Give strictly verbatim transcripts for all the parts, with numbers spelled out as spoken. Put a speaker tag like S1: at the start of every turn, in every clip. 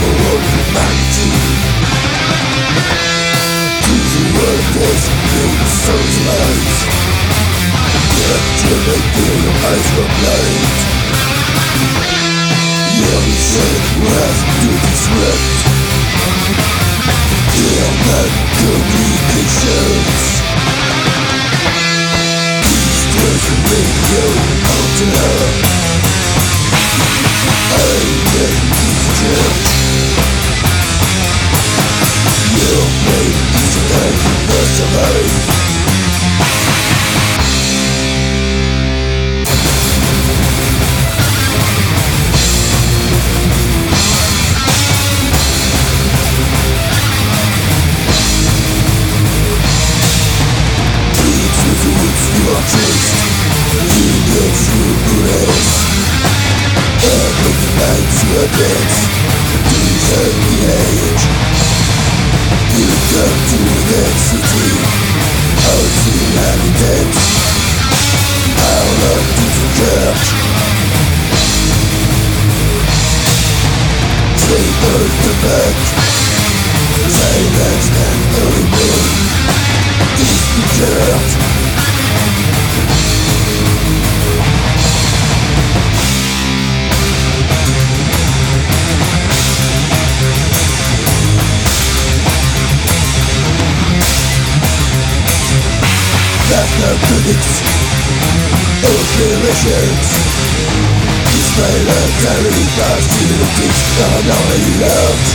S1: of humanity. To the world there's no soul's light. Capture till your eyes were blind. Young shed wrath to disrupt. Dear man communications. Eastern radio counter. I can church. Your pain is a time to survive. You are chased in your true grace. Every night you are dead. Desert the age. You come to that city. Out to the inhabitants. Out of the church. They burn the back. Silence and horrible. Is the church. Narcotics, operations. These military facilities are now allowed.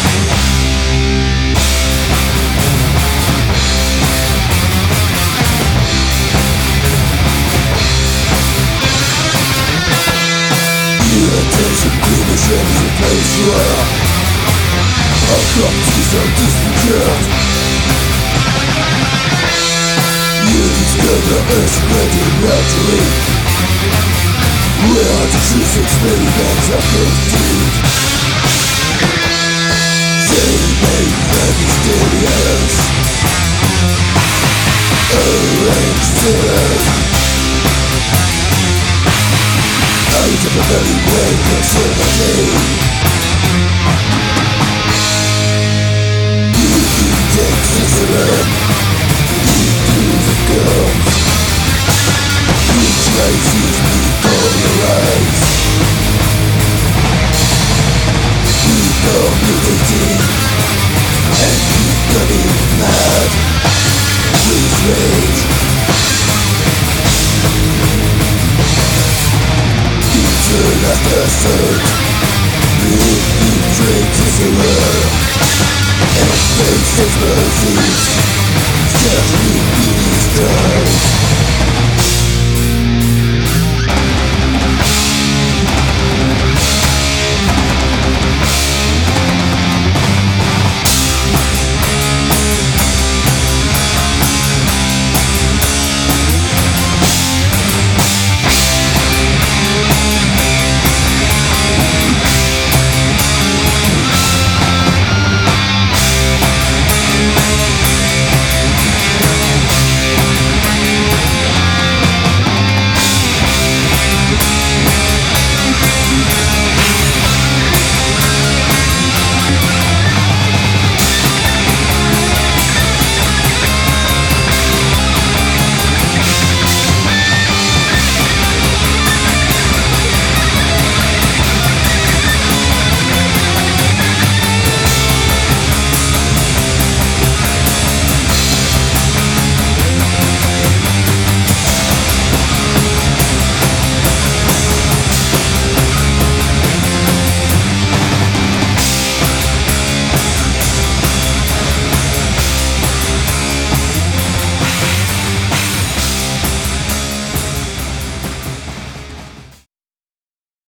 S1: Your attention clinician is the place you are. Our corpses are disfigured. You discover a spreading artery where the truth experiments are proceed. They make them mysterious. Arrange terror out of a very well conservative. You detect Cicerone. Which rises before your eyes. Keep dominating and keep running mad with rage. Into last assault with betrayed Cicerone and face explosives. Just be destroyed.